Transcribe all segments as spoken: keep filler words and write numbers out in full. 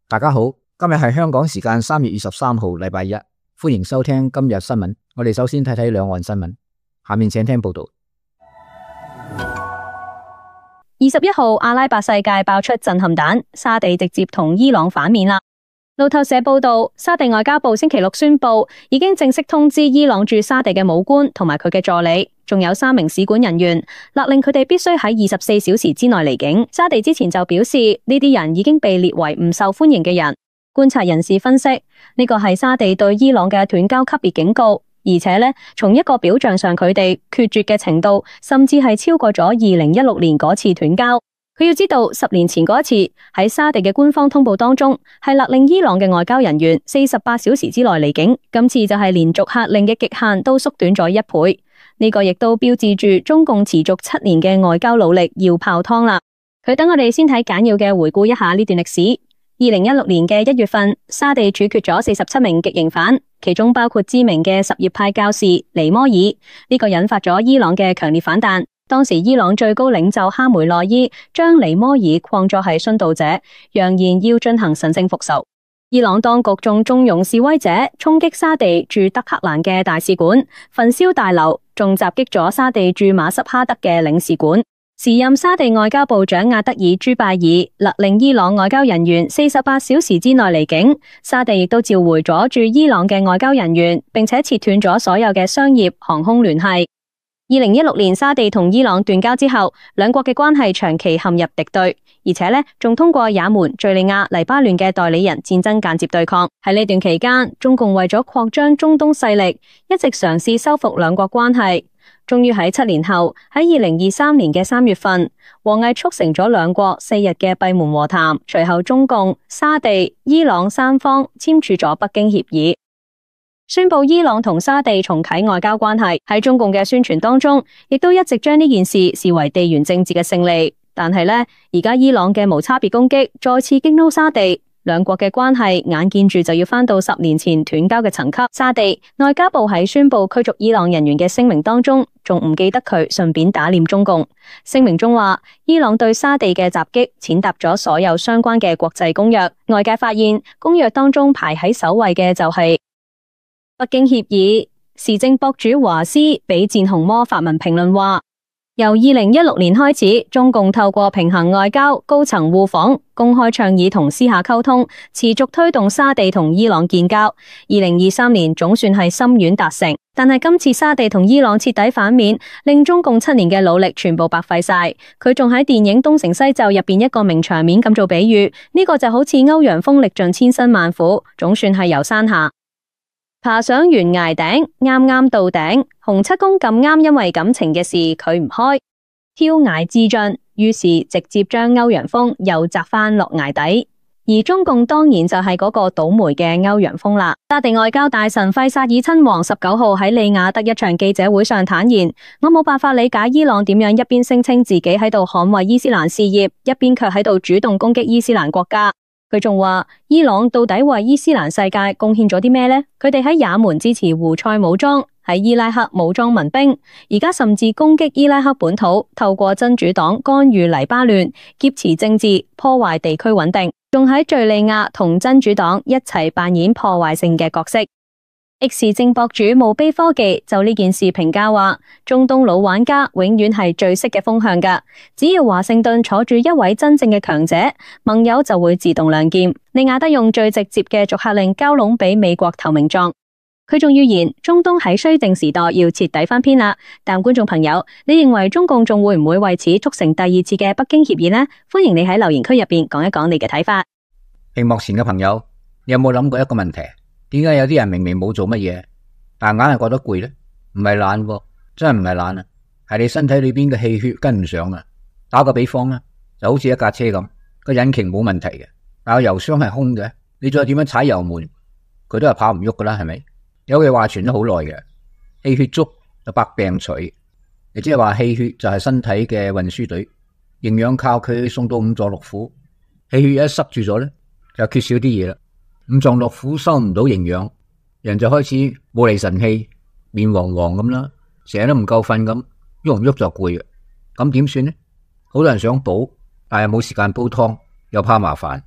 大家好，今日係香港時間三月二十三號，禮拜一，歡迎收聽今日新聞。我哋首先睇睇兩岸新聞，下面請聽報道。 二十一號，阿拉伯世界爆出震撼彈，沙地直接同伊朗反面啦。路透社報道，沙地外交部星期六宣布，已經正式通知伊朗駐沙地嘅武官同埋佢嘅助理，仲有三名使館人員，勒令佢哋必須喺二十四小時之內離境。沙地之前就表示，呢啲人已經被列為唔受歡迎嘅人。觀察人士分析，呢個係沙地對伊朗嘅斷交級別警告，而且呢，從一個表象上佢哋決絕嘅程度，甚至係超過咗二零一六年嗰次斷交。佢要知道，十年前嗰一次喺沙地嘅官方通報當中，係勒令伊朗嘅外交人員四十八小時之內離境，今次就係連續客令嘅極限都縮短咗一倍。呢個亦都標誌住中共持續七年嘅外交努力要泡湯啦。佢等我哋先睇簡要嘅回顧一下呢段歷史。二零一六年嘅一月份，沙地處決咗四十七名極刑犯，其中包括知名嘅什葉派教士尼摩爾。呢個引發咗伊朗嘅強烈反彈。當時伊朗最高領袖哈梅內伊將尼摩爾框作係殉道者，揚言要進行神聖復仇。伊朗當局仲縱容示威者衝擊沙地駐德黑蘭嘅大使館，焚燒大樓，仲襲擊咗沙地駐馬什哈德嘅領事館。時任沙地外交部長阿德爾朱拜爾勒令伊朗外交人員四十八小時之內離境，沙地亦都召回咗駐伊朗嘅外交人員，並且切斷咗所有嘅商業航空聯繫。二零一六年沙地同伊朗斷交之後，兩國嘅關係長期陷入敵對，而且呢仲通過也門、敘利亞、黎巴嫩嘅代理人戰爭間接對抗。喺呢段期間，中共為咗擴張中東勢力，一直嘗試修復兩國關係。終於喺七年後，喺二零二三年嘅三月份，王毅促成咗兩國四日嘅閉門和談，隨後中共、沙地、伊朗三方簽署咗北京協議，宣布伊朗同沙地重啟外交關係。喺中共嘅宣傳當中，亦都一直將呢件事視為地緣政治嘅勝利。但係呢，而家伊朗嘅無差別攻擊再次激怒沙地，兩國嘅關係眼見住就要返到十年前斷交嘅層級。沙地外交部喺宣布驅逐伊朗人員嘅聲明當中，仲唔記得佢順便打臉中共。聲明中話，伊朗對沙地嘅襲擊踐踏咗所有相關嘅國際公約。外界發現，公約當中排喺首位嘅就係北京協議。時政博主華斯比戰紅魔發文評論話，由二零一六年開始，中共透過平衡外交、高層互訪、公開倡議同私下溝通，持續推動沙地同伊朗建交。二零二三年總算係心願達成，但係今次沙地同伊朗徹底反面，令中共七年嘅努力全部白費晒。佢仲喺電影《東成西就》入邊一個名場面咁做比喻，呢、這個就好似歐陽鋒歷盡千辛萬苦，總算係由山下爬上懸崖頂，啱啱到頂。洪七公咁啱因為感情嘅事佢唔開，跳崖自盡，於是直接將歐陽鋒又砸返落崖底。而中共當然就係嗰個倒霉嘅歐陽鋒啦。沙地外交大臣費薩爾親王十九號喺利雅得一場記者會上坦言，我冇辦法理解伊朗點樣一邊聲稱自己喺度捍衛伊斯蘭事業，一邊卻喺度主動攻擊伊斯蘭國家。佢仲話，伊朗到底為伊斯蘭世界貢獻咗啲咩呢？佢哋喺也門支持胡塞武裝，喺伊拉克武裝民兵，而家甚至攻擊伊拉克本土，透過真主黨干預黎巴嫩，劫持政治，破壞地區穩定，仲喺敘利亞同真主黨一齊扮演破壞性嘅角色。X 政博主墓碑科技就呢件事評價話，中東老玩家永遠係最識嘅風向㗎，只要華盛頓坐住一位真正嘅強者，盟友就會自動亮劍。利雅得用最直接嘅逐客令交攏俾美國投名狀。佢仲預言中東喺綏靖時代要徹底翻篇啦。但觀眾朋友，你認為中共仲會唔會為此促成第二次嘅北京協議呢？歡迎你喺留言區入邊講一講你嘅睇法。 屏幕前嘅朋友，你有冇諗過一個問題？點解有啲人明明冇做乜嘢，但硬係覺得攰呢？唔係懶喎，真係唔係懶啊，係你身體裏邊嘅氣血跟唔上啊。打個比方啦，就好似一架車咁，個引擎冇問題嘅，但係油箱係空嘅，你再點樣踩油門，佢都係跑唔喐噶啦，係咪？有句話傳咗好耐嘅，氣血足就百病除，亦即係話氣血就係身體嘅運輸隊，營養靠佢送到五臟六腑，氣血一塞住咗咧，就缺少啲嘢啦。五臟六腑收唔到營養，人就開始冇厘神氣，面黃黃咁啦，成日都唔夠瞓咁，喐唔喐就攰嘅。咁點算呢？好多人想補，但係冇時間煲湯，又怕麻煩，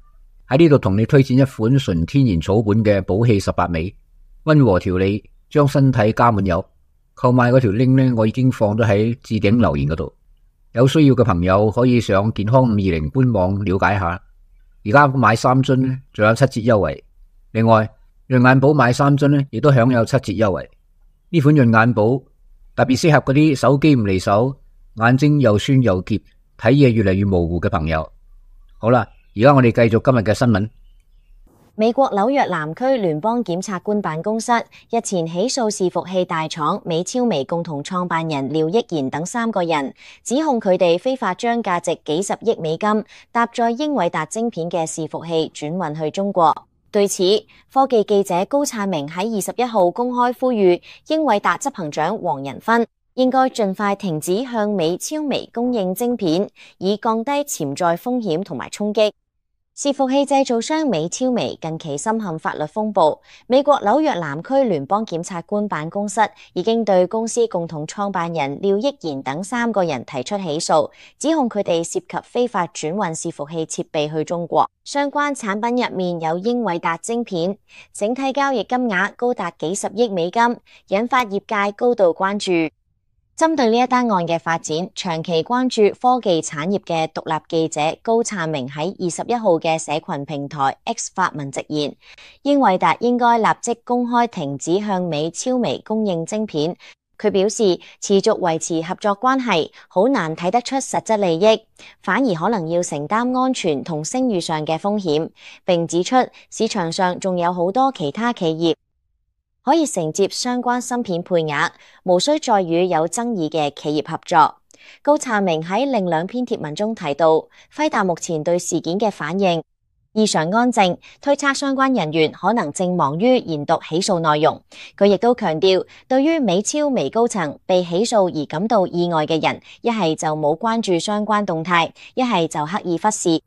喺呢度同你推薦一款純天然草本嘅寶氣十八味，溫和調理，將身體加滿油。購買嗰條 link 呢，我已經放咗喺置頂留言嗰度，有需要嘅朋友可以上健康五二零官網了解下。而家買三樽呢，仲有七折優惠。另外，潤眼寶買三樽呢，亦都享有七折優惠。呢款潤眼寶特別適合嗰啲手機唔離手、眼睛又酸又澀、睇嘢越嚟越模糊嘅朋友。好啦，而家我哋繼續今日嘅新聞。 美國紐約南區聯邦檢察官辦公室日前起訴伺服器大廠美超微共同創辦人廖益賢等三個人，指控佢哋非法將價值幾十億美金搭載英偉達晶片嘅伺服器轉運去中國。對此，科技記者高燦明喺二十一號公開呼籲英偉達執行長黃仁勳應該盡快停止向美超微供應晶片，以降低潛在風險同埋衝擊。伺服器製造商美超微近期深陷法律風暴，美國紐約南區聯邦檢察官辦公室已經對公司共同創辦人廖益賢等三個人提出起訴，指控佢哋涉及非法轉運伺服器設備去中國。相關產品入面有英偉達晶片，整體交易金額高達幾十億美金，引發業界高度關注。針對呢一單案嘅發展，長期關注科技產業嘅獨立記者高燦明喺二十一號嘅社群平台 X 發文直言，英偉達應該立即公開停止向美超微供應晶片。佢表示，持續維持合作關係好難睇得出實質利益，反而可能要承擔安全同聲譽上嘅風險，並指出市場上仲有好多其他企業可以承接相關芯片配額，無需再與有爭議嘅企業合作。高燦明喺另兩篇貼文中提到，輝達目前對事件嘅反應異常安靜，推測相關人員可能正忙於研讀起訴內容。佢亦都強調，對於美超微高層被起訴而感到意外嘅人，一係就冇關注相關動態，一係就刻意忽視。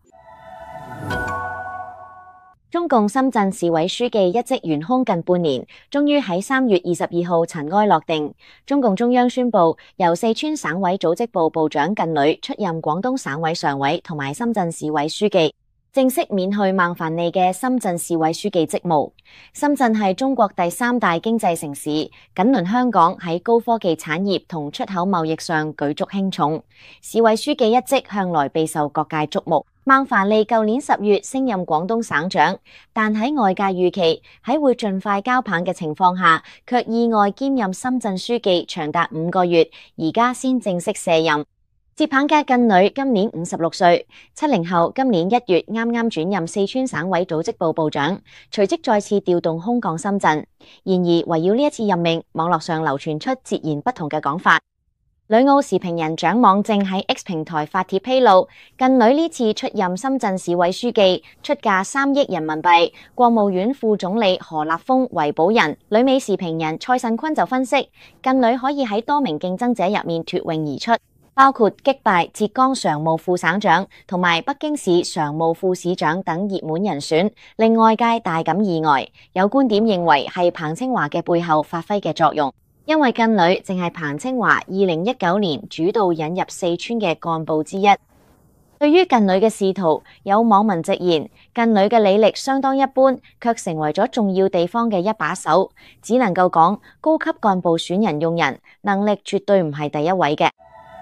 中共深圳市委書記一職懸空近半年，終於喺三月二十二號塵埃落定。中共中央宣布，由四川省委組織部部長靳磊出任廣東省委常委同埋深圳市委書記，正式免去孟凡利嘅深圳市委書記職務。深圳係中國第三大經濟城市，緊鄰香港，喺高科技產業同出口貿易上舉足輕重。市委書記一職向來備受各界矚目。孟凡利舊年十月升任廣東省長，但喺外界預期喺會盡快交棒嘅情況下，卻意外兼任深圳書記長達五個月，而家先正式卸任。接棒嘅靳磊今年五十六歲，七零後，今年一月啱啱轉任四川省委組織部部長，隨即再次調動空降深圳。然而圍繞呢一次任命，網絡上流傳出截然不同嘅講法。旅澳時評人蔣網正喺 X 平台發帖披露，靳磊呢次出任深圳市委書記，出價三億人民幣。國務院副總理何立峰為保人。旅美時評人蔡慎坤就分析，靳磊可以喺多名競爭者入面脫穎而出，包括擊敗浙江常務副省長同埋北京市常務副市長等熱門人選，令外界大感意外。有觀點認為係彭清華嘅背後發揮嘅作用。因為靳磊正係彭清華二零一九年主導引入四川嘅幹部之一。對於靳磊嘅仕途，有網民直言，靳磊嘅履歷相當一般，卻成為咗重要地方嘅一把手，只能夠講高級幹部選人用人，能力絕對唔係第一位嘅。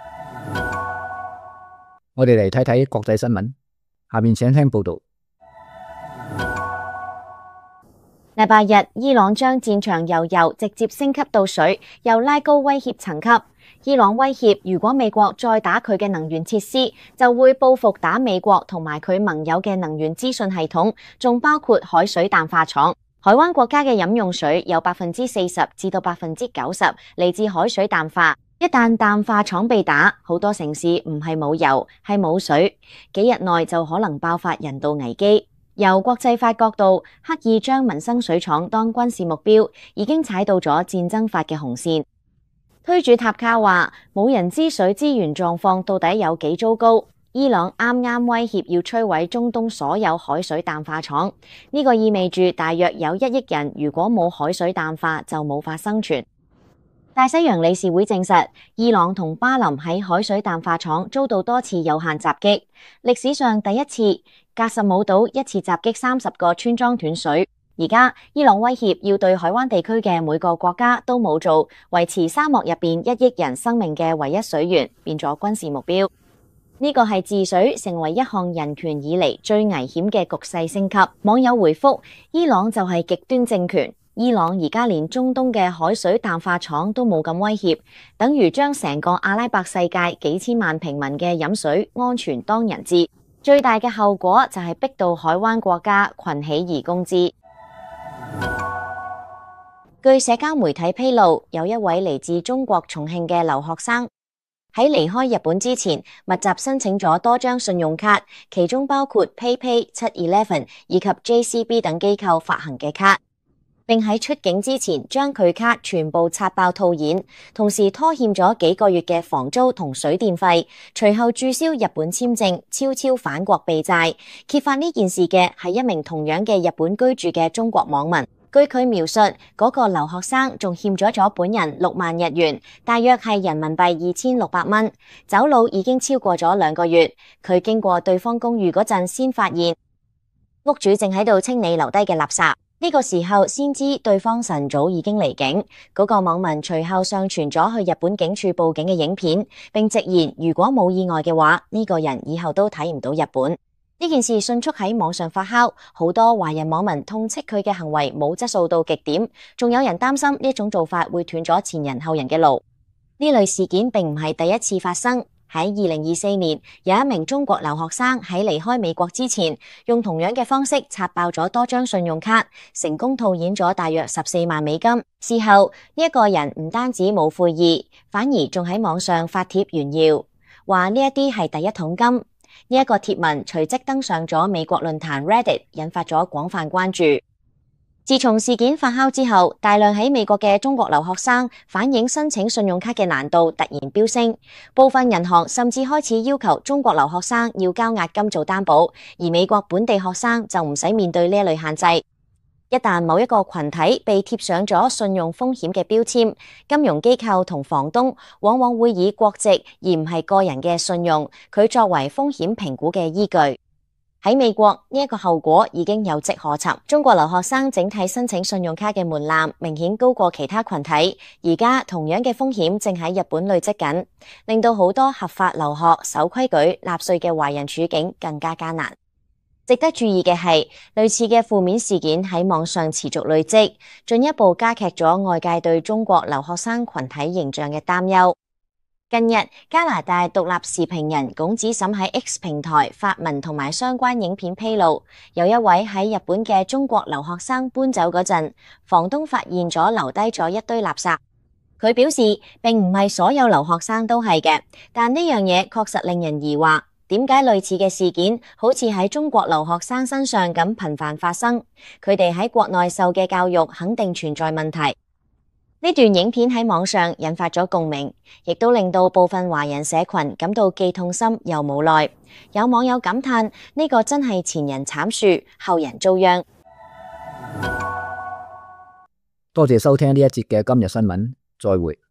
我哋嚟睇睇國際新聞，下面請聽報道。 禮拜日，伊朗將戰場由油直接升級到水，又拉高威脅層級。伊朗威脅，如果美國再打佢嘅能源設施，就會報復打美國同埋佢盟友嘅能源資訊系統，仲包括海水淡化廠。海灣國家嘅飲用水有百分之四十至到百分之九十嚟自海水淡化。一旦淡化廠被打，好多城市唔係冇油，係冇水，幾日內就可能爆發人道危機。由國際法角度，刻意將民生水廠當軍事目標，已經踩到咗戰爭法嘅紅線。推主塔卡話，冇人知水資源狀況到底有幾糟糕。伊朗啱啱威脅要摧毀中東所有海水淡化廠，呢個意味住大約有一億人如果冇海水淡化就冇法生存。 大西洋理事會證實，伊朗同巴林喺海水淡化廠遭到多次有限襲擊，歷史上第一次。格什姆島一次襲擊三十個村莊斷水。而家伊朗威脅要對海灣地區嘅每個國家都冇做維持沙漠入邊一億人生命嘅唯一水源，變咗軍事目標。呢個係治水成為一項人權以嚟最危險嘅局勢升級。網友回覆：伊朗就係極端政權。伊朗而家連中東嘅海水淡化廠都冇咁威脅，等於將成個阿拉伯世界幾千萬平民嘅飲水安全當人質。最大嘅後果就係逼到海灣國家群起而攻之。據社交媒體披露，有一位嚟自中國重慶嘅留學生喺離開日本之前，密集申請咗多張信用卡，其中包括 PayPay、七 eleven 以及 J C B 等機構發行嘅卡，並喺出境之前將佢卡全部刷爆套現，同時拖欠咗幾個月嘅房租同水電費，隨後註銷日本簽證，悄悄返國避債。揭發呢件事嘅係一名同樣嘅日本居住嘅中國網民。據佢描述，嗰、那個留學生仲欠咗咗本人六萬日元，大約係人民幣二千六百蚊，走佬已經超過咗兩個月。佢經過對方公寓嗰陣，先發現屋主正喺度清理留低嘅垃圾。呢、這個時候先知對方晨早已經離境。嗰、那個網民隨後上傳咗去日本警署報警嘅影片，並直言如果冇意外嘅話，呢、這個人以後都睇唔到日本。呢件事迅速喺網上發酵，好多華人網民痛斥佢嘅行為冇質素到極點，仲有人擔心呢種做法會斷咗前人後人嘅路。呢類事件並唔係第一次發生。喺二零二四年，有一名中國留學生喺離開美國之前，用同樣嘅方式刷爆咗多張信用卡，成功套現咗大約十四萬美金。事後呢一個人唔單止冇悔意，反而仲喺網上發帖炫耀，話呢一啲係第一桶金。呢一個貼文隨即登上咗美國論壇 Reddit， 引發咗廣泛關注。自從事件發酵之後，大量喺美國嘅中國留學生反映申請信用卡嘅難度突然飆升，部分銀行甚至開始要求中國留學生要交押金做擔保，而美國本地學生就唔使面對呢一類限制。一旦某一個群體被貼上咗信用風險嘅標籤，金融機構同房東往往會以國籍而唔係個人嘅信用，佢作為風險評估嘅依據。喺美國呢一個後果已經有跡可尋，中國留學生整體申請信用卡嘅門檻明顯高過其他群體，而家同樣嘅風險正喺日本累積緊，令到好多合法留學、守規矩、納稅嘅華人處境更加艱難。值得注意嘅係，類似嘅負面事件喺網上持續累積，進一步加劇咗外界對中國留學生群體形象嘅擔憂。近日，加拿大獨立時評人龔子審喺 X 平台發文同埋相關影片披露，有一位喺日本嘅中國留學生搬走嗰陣，房東發現咗留低咗一堆垃圾。佢表示，並唔係所有留學生都係嘅，但呢樣嘢確實令人疑惑。點解類似嘅事件好似喺中國留學生身上咁頻繁發生？佢哋喺國內受嘅教育肯定存在問題。呢段影片喺網上引發咗共鳴，亦都令到部分華人社群感到既痛心又無奈。有網友感嘆：呢個真係前人慘樹，後人遭殃。 多謝收聽呢一節嘅今日新聞，再會。